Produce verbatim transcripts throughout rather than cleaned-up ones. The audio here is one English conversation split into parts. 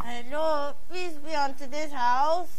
Hello, peace be unto this house.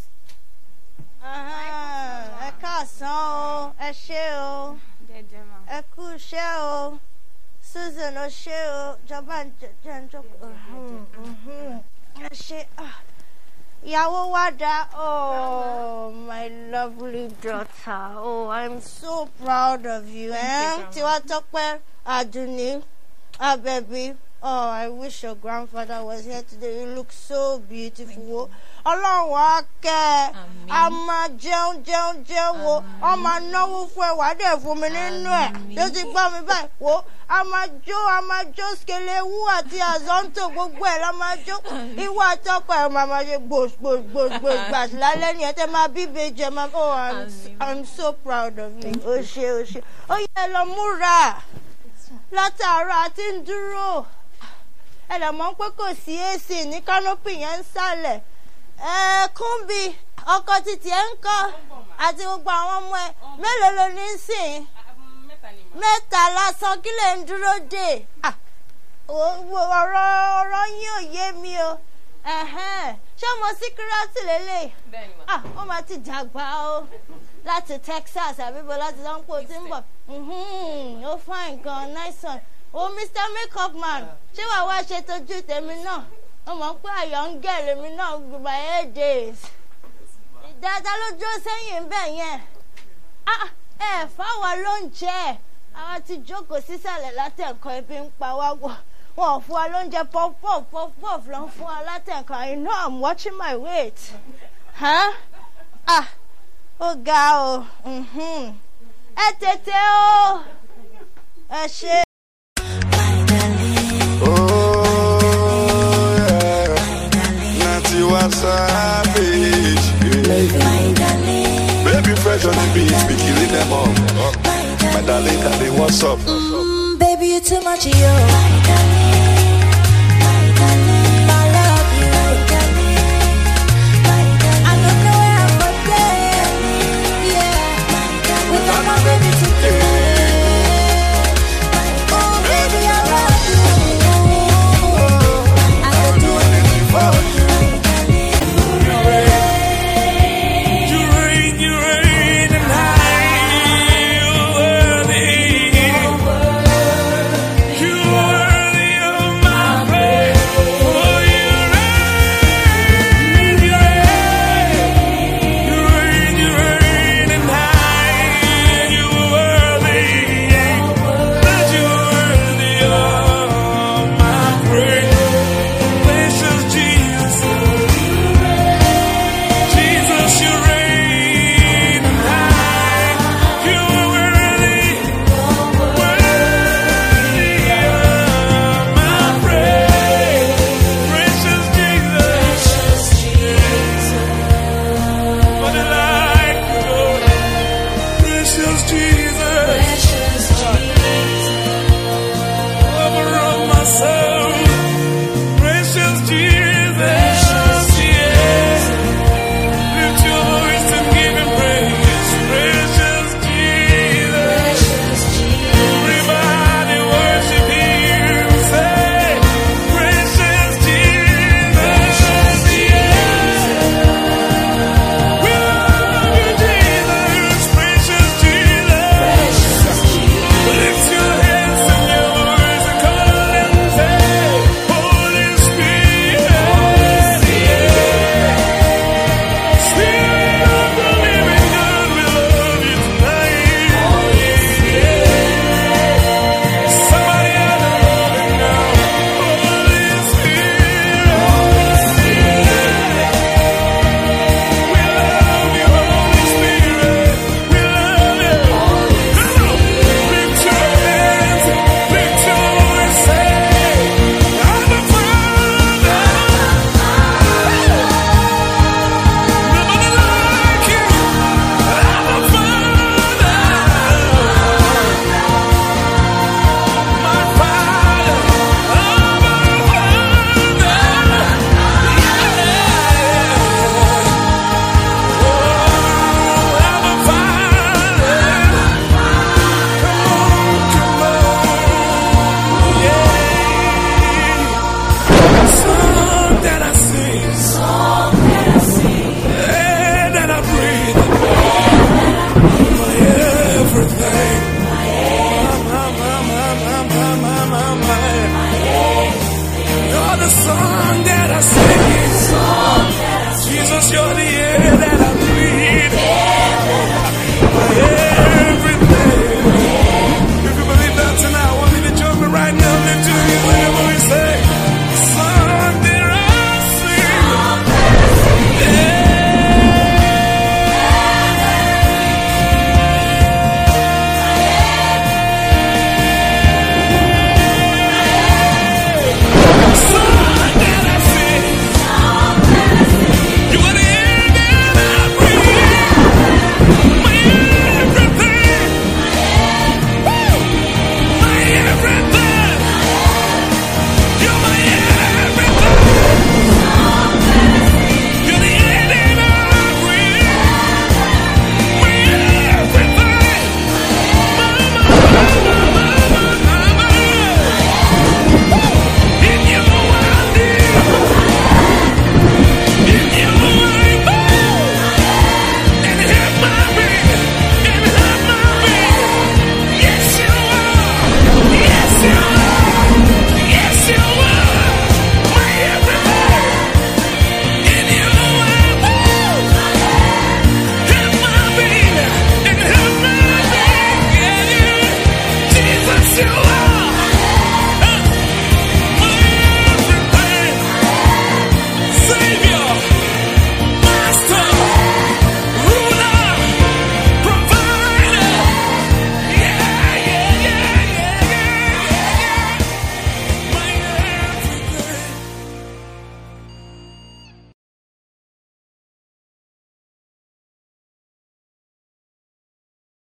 Uh-huh. Ẹ káàsán o, ẹ ṣé o, ẹ kú iṣẹ́ o, Susan o ṣé o, jọba jẹ́ ń jókòó. Ẹ ṣé. Ìyàwó wa dá. Oh, my lovely daughter. Oh, I'm so proud of you. Eh? Tiwatope, Aduni, Abebi. Oh, I wish your grandfather was here today. You look so beautiful. Ọlọ́run wa kẹ́ ẹ. A máa jẹun jẹun jẹun wo. Ọ máa náwó fún ẹ wá dẹ̀ fún mi nínú ẹ̀. Yóò ti gbọ́ mi báyìí. Wo a máa jó a máa jó skelewu àti azonto gbogbo ẹ̀ la máa jó. Ìwọ àtọkọ ẹ̀ máa máa ṣe gbòògbòògbò gbàtí lálẹ́ nìyẹn tẹ́ máa bí ìbejì ẹ̀ máa. Oh, I'm, I'm so proud of you. O ṣe o ṣe. Ó yẹ lọ múra. Látàárọ̀ àti ń dúró. Ẹ lè mọ̀ pé kò sí A C ní canopy yẹn ń sálẹ̀. Ẹ Kúnbi ọkọ títí ẹ ń kọ́ àti gbogbo àwọn ọmọ ẹ mélòó ló ní sìn? Mẹ́ta lásán kí lè ń dúró dè? Ọ̀rọ̀ ọ̀rọ̀ yín ò yé mi o. Ṣé ọmọ síkírátì lélẹ̀? Ó máa ti dàgbà o láti Texas àbíbo láti Lọ́npọ̀ tí ń bọ̀. Ó fine gan, nice one. Oh, Mister Makeup Man, ṣé wàá wá ṣe tójú tèmi náà? Ó mọ̀ pé àyọ̀ ń gẹ̀rẹ̀ mi náà with my eight days. Dáadáa ló dúró sẹ́yìn bẹ́ẹ̀ yẹn. Ẹ fáwọn lóúnjẹ. Àwọn ti jókòó sísàlẹ̀ látẹ̀kọ́ ebi ń pa wá wọ̀. Wọn ò fún wa lóúnjẹ puff-puff puff-puff ló ń fún wa látẹ̀kọ́. I know I'm watching my weight. Huh? Ah, ó ga o. Ẹ tètè o. Ẹ ṣe. Savage, yeah. Baby fresh on the beat, be killing them all. Oh. My darling, darling, what's up? Mm, baby, you too much, yo. My darling, my darling, I love you. My darling, my darling, I don't know where I'm going. Yeah, my darling, without my baby today. Oh, baby, I love you. I could do anything for you. You are the Yes.